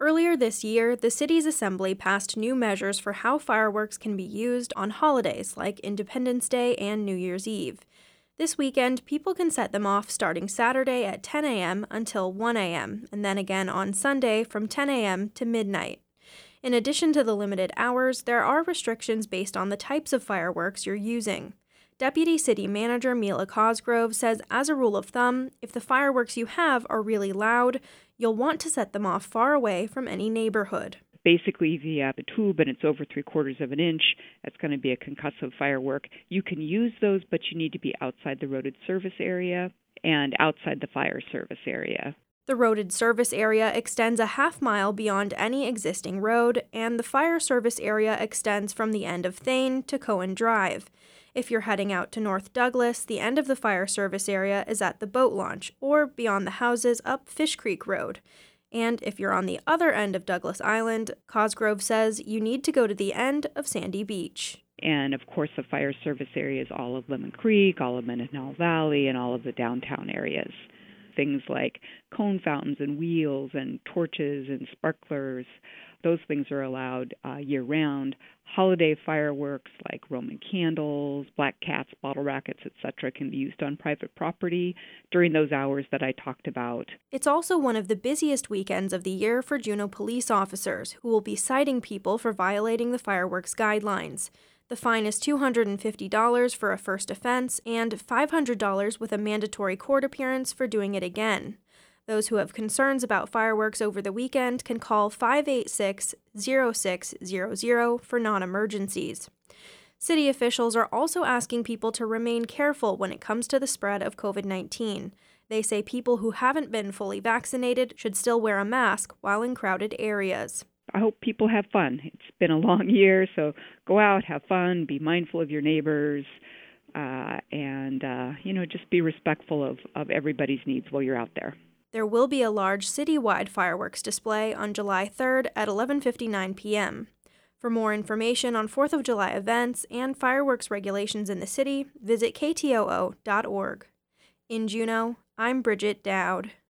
Earlier this year, the city's assembly passed new measures for how fireworks can be used on holidays like Independence Day and New Year's Eve. This weekend, people can set them off starting Saturday at 10 a.m. until 1 a.m., and then again on Sunday from 10 a.m. to midnight. In addition to the limited hours, there are restrictions based on the types of fireworks you're using. Deputy City Manager Mila Cosgrove says, as a rule of thumb, if the fireworks you have are really loud, you'll want to set them off far away from any neighborhood. Basically, if you have a tube and it's over 3/4 of an inch, that's going to be a concussive firework. You can use those, but you need to be outside the roaded service area and outside the fire service area. The roaded service area extends a half-mile beyond any existing road, and the fire service area extends from the end of Thane to Cohen Drive. If you're heading out to North Douglas, the end of the fire service area is at the boat launch, or beyond the houses up Fish Creek Road. And if you're on the other end of Douglas Island, Cosgrove says you need to go to the end of Sandy Beach. And, of course, the fire service area is all of Lemon Creek, all of Mendenhall Valley, and all of the downtown areas. Things like cone fountains and wheels and torches and sparklers, those things are allowed year-round. Holiday fireworks like Roman candles, black cats, bottle rockets, etc. can be used on private property during those hours that I talked about. It's also one of the busiest weekends of the year for Juneau police officers, who will be citing people for violating the fireworks guidelines. The fine is $250 for a first offense and $500 with a mandatory court appearance for doing it again. Those who have concerns about fireworks over the weekend can call 586-0600 for non-emergencies. City officials are also asking people to remain careful when it comes to the spread of COVID-19. They say people who haven't been fully vaccinated should still wear a mask while in crowded areas. I hope people have fun. It's been a long year, so go out, have fun, be mindful of your neighbors, and just be respectful of everybody's needs while you're out there. There will be a large citywide fireworks display on July 3rd at 11:59 p.m. For more information on 4th of July events and fireworks regulations in the city, visit ktoo.org. In Juneau, I'm Bridget Dowd.